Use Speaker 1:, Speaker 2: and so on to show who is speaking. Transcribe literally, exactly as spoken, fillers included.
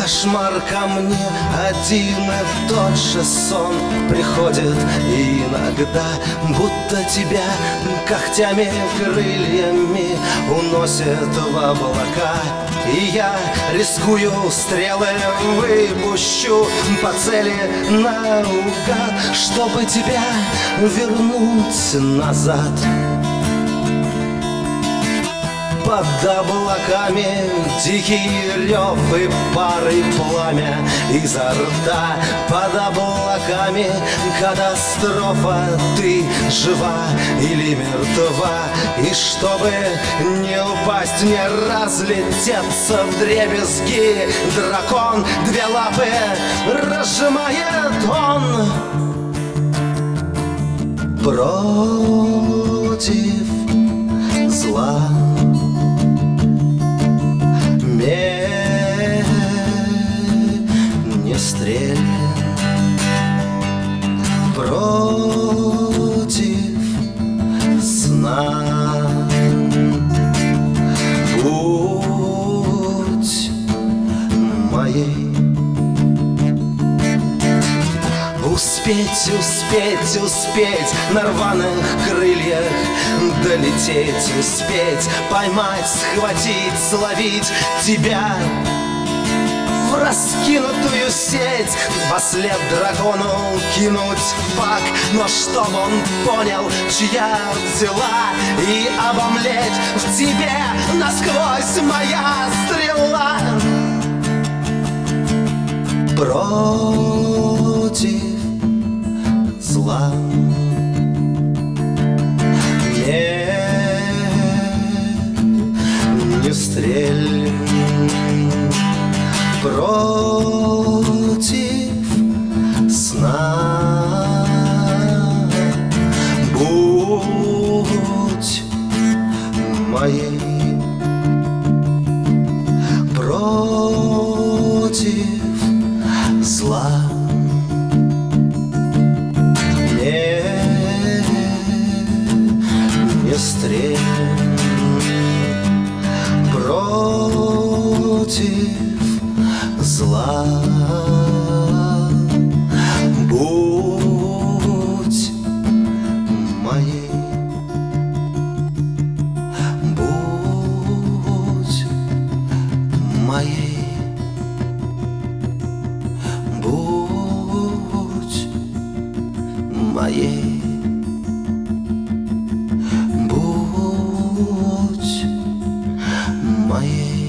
Speaker 1: кошмар ко мне, один и тот же сон приходит иногда, будто тебя когтями, крыльями уносят в облака. И я рискую, стрелы выпущу по цели наугад, чтобы тебя вернуть назад. Под облаками дикий рев и пары пламя изо рта. Под облаками катастрофа, ты жива или мертва. И чтобы не упасть, не разлететься вдребезги, дракон две лапы разжимает он против зла. Не стрель против сна. Будь моей. Успеть, успеть, успеть на рваных крыльях долететь, успеть поймать, схватить, словить тебя в раскинутую сеть, вслед дракону кинуть фак, но чтоб он понял, чья взяла, и обомлеть в тебе насквозь моя стрела. Против зла. Не, не стрель против сна. Будь моей. Против зла. Не, не стрель против зла. Будь моей. Будь моей. Будь моей. Будь моей.